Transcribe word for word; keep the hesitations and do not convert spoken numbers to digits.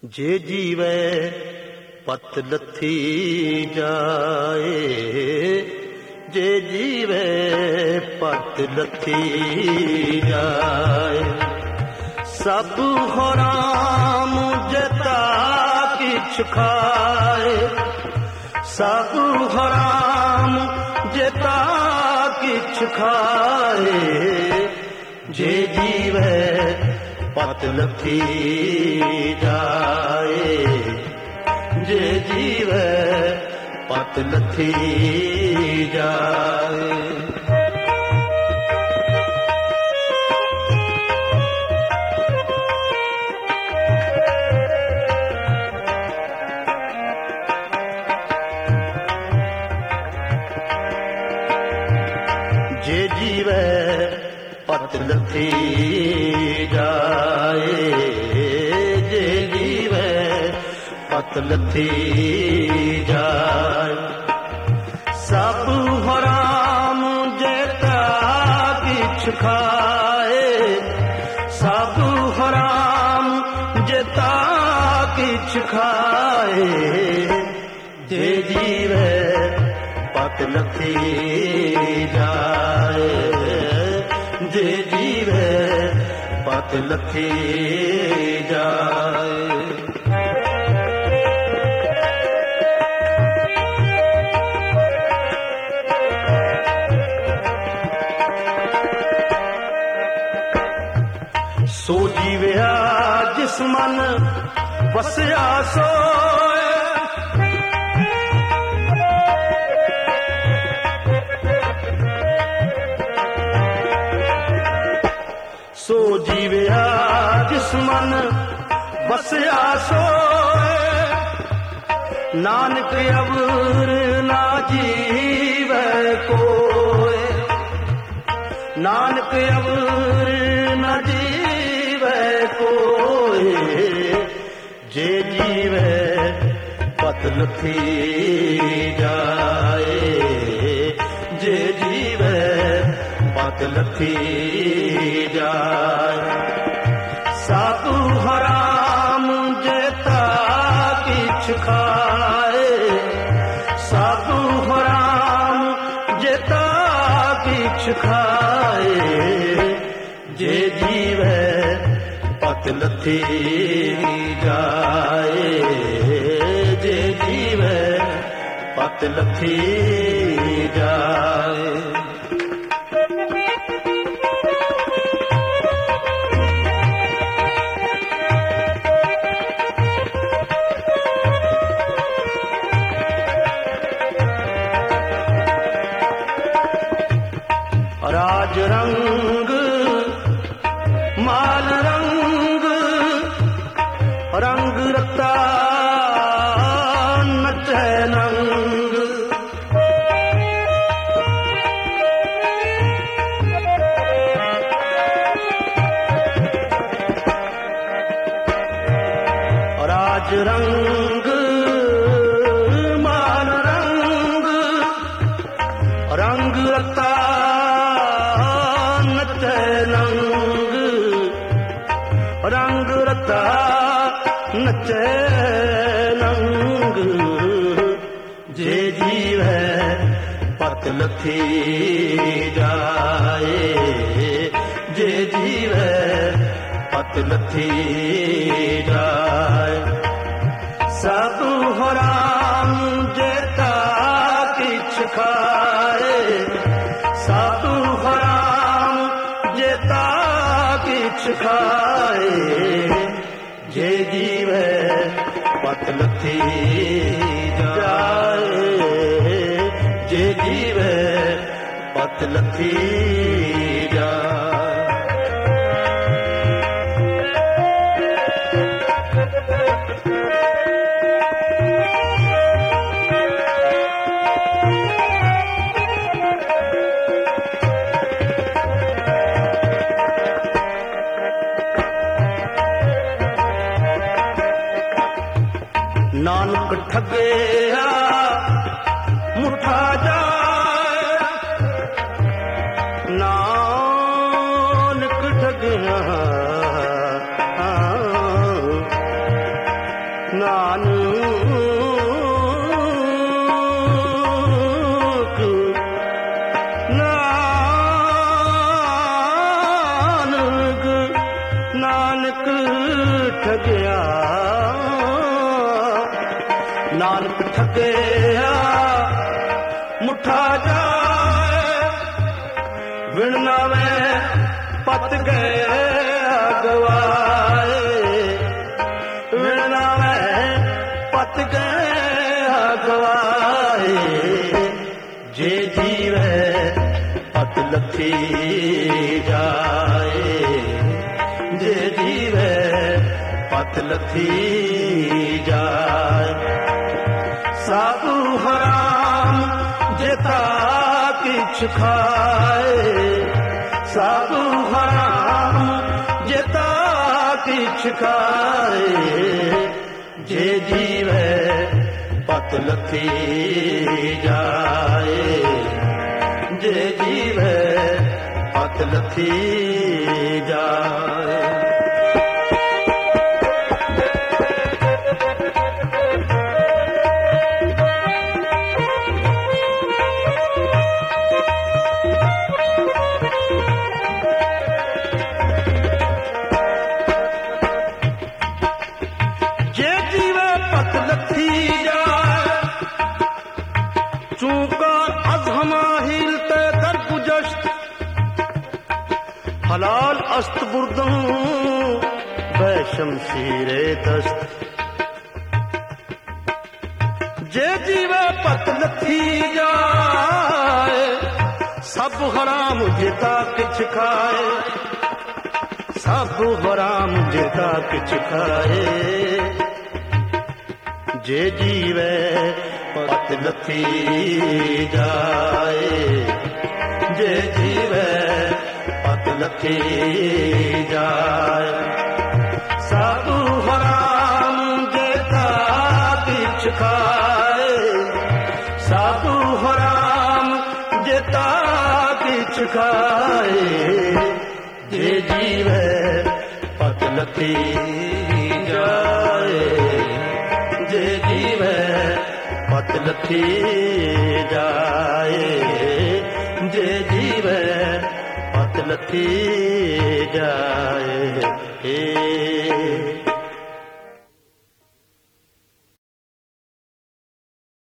जे जीवे पत लथी जाए, जे जीवे पत लथी जाए। सब हराम जता किछ खाए, सब हराम जता किछ खाए। जे जीवे पत लथी जाए, जे जीवे पत लथी जाए। जे जीवे पत लथी जाए, जे जीवे पत लथी जाए। सब हराम जेता किछ खाए, सब हराम जेता किछ खाए। जे जीवे पत लथी जाए, जे जीवे पत लथी जाए। सो जीवया जिस मन बसया सोए, सो जीवया जिस मन बसया सोए। नानक अवर ना जीवे कोय, नानक अवर न जीवे कोय। जे जीवे पत लथी जाए, जे जीवे पत लथी जाए। सब हराम जेता किछ खाए, सब हराम जेता किछ खाए। जे जीवे पत लथी जाए, जे जीवे पत लथी जाए। राज रंग माल रंग, रंग रता नचे नंग। राज रंग माल रंग, रंग रता नंग, रंग रता नचे नंग। जे जीवे पत लथी जाए, जे जीवे पत लथी जाए। सब हराम जेता किछ खाए, सब हराम जेता किछ खाए। जे जीवे पत लथी जाए, जे जीवे पत लथी जाए। नानक ठगेया मुठा जाए, नानक ठगेया नानक नानक नानक ठगिया नानक ठगिया मुठा जाए विण नावे पत गए गवाए विण नावे पत गए गवाए जे जीवे पत लथी जाए जे जीवे पत लथी जाए साधु हराम जेता किछ खाए साधु हराम जेता किछ खाए जे जीवे पत लथी जाए जे जीवे पत लथी जाए हलाल अस्त बुर्दों शमशीरे दस्त जे जीवे पत लथी जाए सब हराम जेता किछ खाए सब हराम जेता किछ खाए जे जीवे पत लथी जाए जे जीवे पत लथी जाए सब हराम जेता किछ खाए सब हराम जेता किछ खाए जे जीवे पत लथी जाए जे जीवे पत लथी जाए जे जीवे पत लथी जाए।